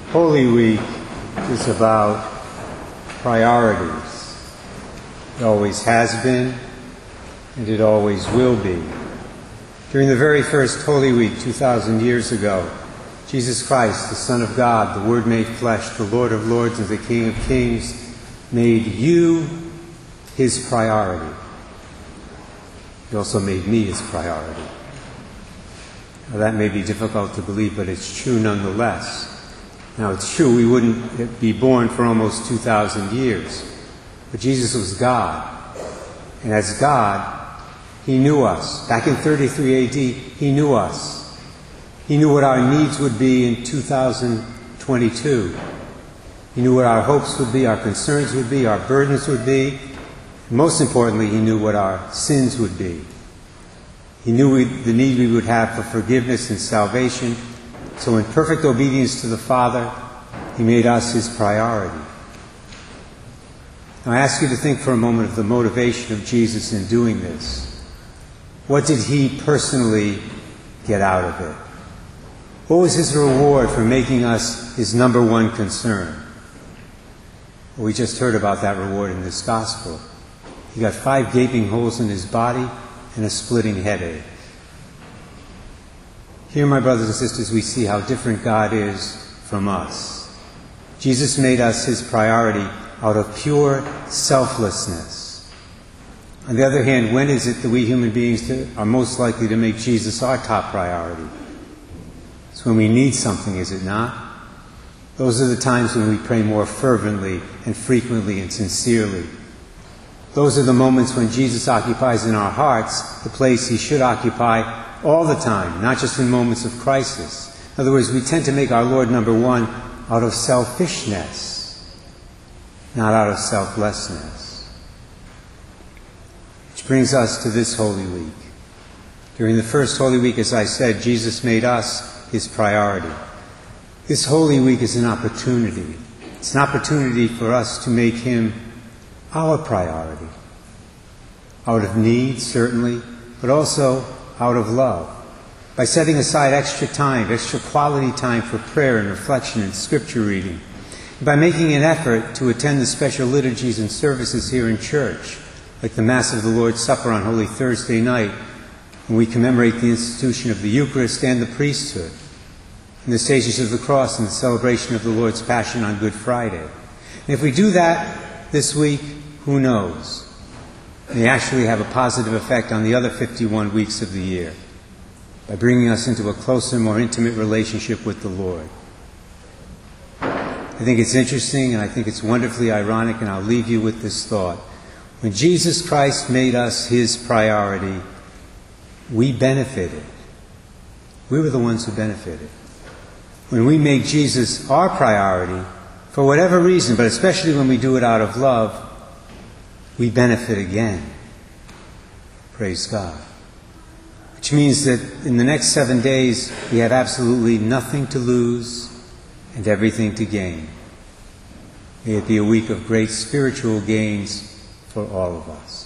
Holy Week is about priorities. It always has been, and it always will be. During the very first Holy Week, 2,000 years ago, Jesus Christ, the Son of God, the Word made flesh, the Lord of lords and the King of kings, made you his priority. He also made me his priority. Now, that may be difficult to believe, but it's true nonetheless. Now, it's true we wouldn't be born for almost 2,000 years, but Jesus was God. And as God, he knew us. Back in 33 AD, he knew us. He knew what our needs would be in 2022. He knew what our hopes would be, our concerns would be, our burdens would be. And most importantly, he knew what our sins would be. He knew the need we would have for forgiveness and salvation. So in perfect obedience to the Father, he made us his priority. Now I ask you to think for a moment of the motivation of Jesus in doing this. What did he personally get out of it? What was his reward for making us his number one concern? Well, we just heard about that reward in this gospel. He got 5 gaping holes in his body and a splitting headache. Here, my brothers and sisters, we see how different God is from us. Jesus made us his priority out of pure selflessness. On the other hand, when is it that we human beings are most likely to make Jesus our top priority? It's when we need something, is it not? Those are the times when we pray more fervently and frequently and sincerely. Those are the moments when Jesus occupies in our hearts the place he should occupy all the time, not just in moments of crisis. In other words, we tend to make our Lord number one out of selfishness, not out of selflessness. Which brings us to this Holy Week. During the first Holy Week, as I said, Jesus made us his priority. This Holy Week is an opportunity. It's an opportunity for us to make him our priority. Out of need, certainly, but also out of love. By setting aside extra time, extra quality time for prayer and reflection and scripture reading. And by making an effort to attend the special liturgies and services here in church, like the Mass of the Lord's Supper on Holy Thursday night, when we commemorate the institution of the Eucharist and the priesthood, and the Stations of the Cross and the celebration of the Lord's Passion on Good Friday. And if we do that this week, who knows? It may actually have a positive effect on the other 51 weeks of the year by bringing us into a closer, more intimate relationship with the Lord. I think it's interesting and I think it's wonderfully ironic, and I'll leave you with this thought. When Jesus Christ made us his priority, we benefited. We were the ones who benefited. When we make Jesus our priority, for whatever reason, but especially when we do it out of love, we benefit again. Praise God. Which means that in the next 7 days, we have absolutely nothing to lose and everything to gain. May it be a week of great spiritual gains for all of us.